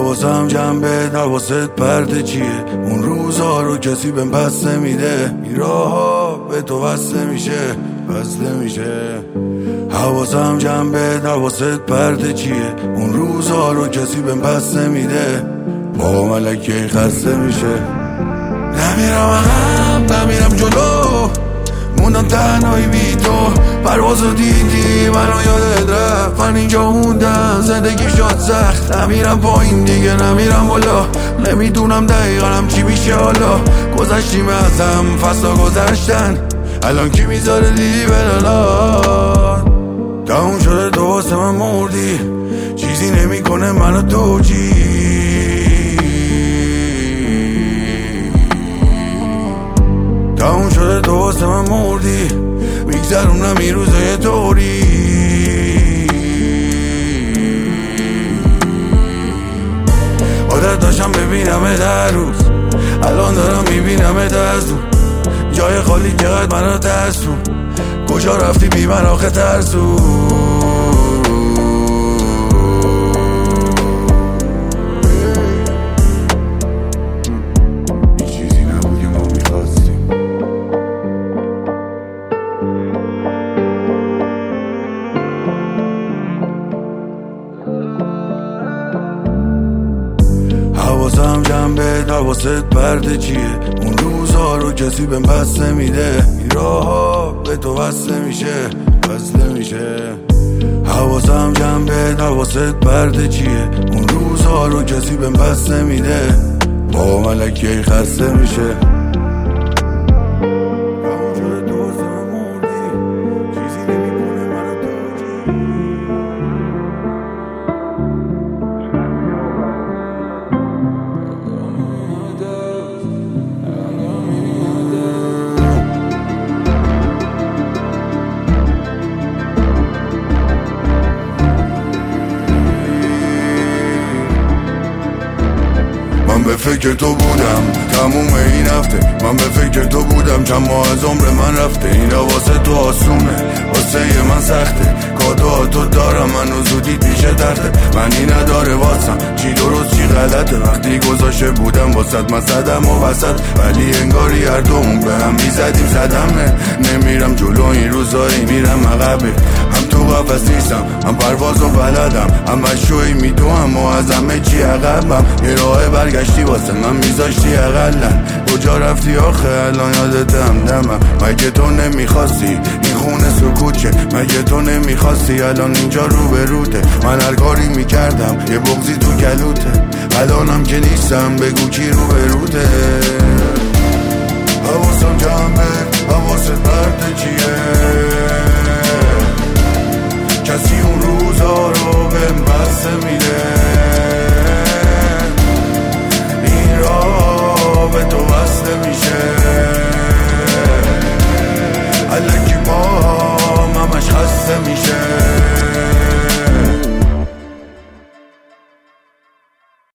حواسم جنبه حواست پرده چیه؟ اون روزا رو کسی بهم پس نمیده، این راه‌ها به تو وصله میشه حواسم جنبه حواست پرده چیه؟ اون روزا رو کسی بهم پس نمیده، با ملکه خسته میشه. نمیرم عقب نمیرم جلو، موندم تنهایی بی تو. پروازو دیدی منو یادت رفت، من اینجا موندم زندگی شد سخت. نمیرم پایین دیگه نمیرم بالا، نمیدونم دقیقا چی میشه حالا. گذشتیم ازم فصلا گذشتن، الان کی میذاره لیلی بلالات؟ تموم شده تو واسه من مردی، چیزی نمیکنه منو توجی. تموم شده تو واسه من مردی، میگذرونم این روزای طوری. عادت داشتم ببینم در روز، الان دارم میبینم از دور. جای خالی چقدر منو ترسون، کجا رفتی بی من آخه ترسون؟ این چیزی نبود که ما میخواستیم. حواسم جنبه حواست پرده چیه؟ اون روزا رو کسی بهم پس نمیده، این راه‌ها به تو وصله میشه حواسم جنبه حواست پرده چیه؟ اون روزا رو کسی بهم پس نمیده، با ملکه خسته میشه. من به فکر تو بودم تموم این هفته، من به فکر تو بودم چند ماه از عمر من رفته. این واسه تو آسونه واسه من سخته، کادوهاتو دارم منو زودی پیش درده. منی نداره واسم چی درست چی غلطه، وقتی گذاشته بودم واسد من زدم و وسط، ولی انگاری هر دومون به هم میزدیم صدم. نمیرم جلو این روزایی میرم عقبه، هم تو قفس نیستم هم پروازو بلدم، هم مشوی میدوهم و از همه چی عقبم. یه راه برگشتی واسه من میذاشتی اقلن، کجا رفتی آخه الان یادتم دمم؟ مگه تو نمیخواستی این خونه سکوت شه؟ مگه تو نمیخواستی الان اینجا رو به روته؟ من هر کاری میکردم یه بغضی تو گلوته، الانم که نیستم بگو کی رو به روته؟